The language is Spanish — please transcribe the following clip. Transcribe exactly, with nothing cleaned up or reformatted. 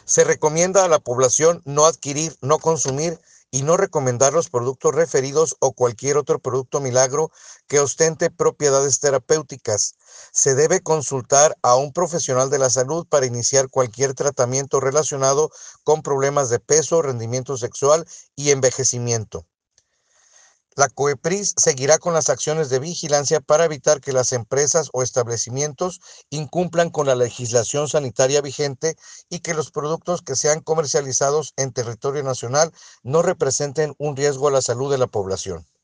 Se recomienda a la población no adquirir, no consumir y no recomendar los productos referidos o cualquier otro producto milagro que ostente propiedades terapéuticas. Se debe consultar a un profesional de la salud para iniciar cualquier tratamiento relacionado con problemas de peso, rendimiento sexual y envejecimiento. La COEPRIS seguirá con las acciones de vigilancia para evitar que las empresas o establecimientos incumplan con la legislación sanitaria vigente y que los productos que sean comercializados en territorio nacional no representen un riesgo a la salud de la población.